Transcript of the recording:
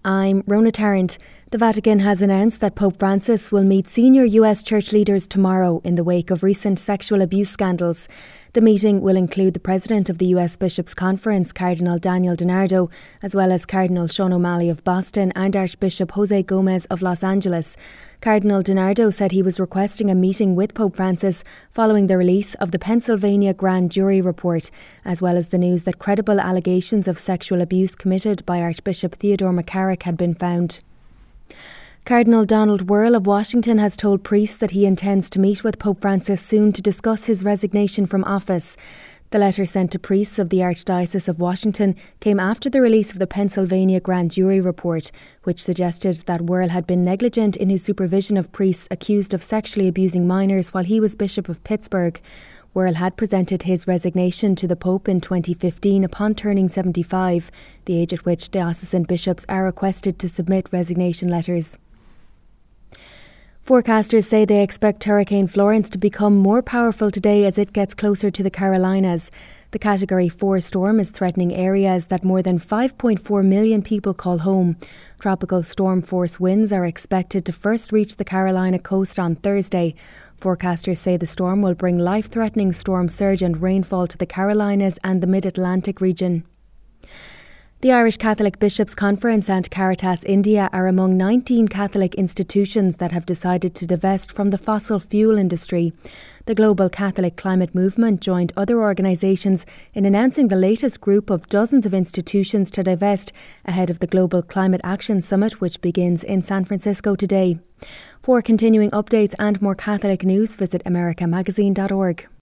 I'm Rona Tarrant. The Vatican has announced that Pope Francis will meet senior US church leaders tomorrow in the wake of recent sexual abuse scandals. The meeting will include the president of the US Bishops' Conference, Cardinal Daniel DiNardo, as well as Cardinal Sean O'Malley of Boston and Archbishop Jose Gomez of Los Angeles. Cardinal DiNardo said he was requesting a meeting with Pope Francis following the release of the Pennsylvania Grand Jury report, as well as the news that credible allegations of sexual abuse committed by Archbishop Theodore McCarrick had been found. Cardinal Donald Wuerl of Washington has told priests that he intends to meet with Pope Francis soon to discuss his resignation from office. The letter sent to priests of the Archdiocese of Washington came after the release of the Pennsylvania Grand Jury report, which suggested that Wuerl had been negligent in his supervision of priests accused of sexually abusing minors while he was Bishop of Pittsburgh. Wuerl had presented his resignation to the Pope in 2015 upon turning 75, the age at which diocesan bishops are requested to submit resignation letters. Forecasters say they expect Hurricane Florence to become more powerful today as it gets closer to the Carolinas. The Category 4 storm is threatening areas that more than 5.4 million people call home. Tropical storm force winds are expected to first reach the Carolina coast on Thursday. Forecasters say the storm will bring life-threatening storm surge and rainfall to the Carolinas and the Mid-Atlantic region. The Irish Catholic Bishops' Conference and Caritas India are among 19 Catholic institutions that have decided to divest from the fossil fuel industry. The Global Catholic Climate Movement joined other organisations in announcing the latest group of dozens of institutions to divest ahead of the Global Climate Action Summit, which begins in San Francisco today. For continuing updates and more Catholic news, visit americamagazine.org.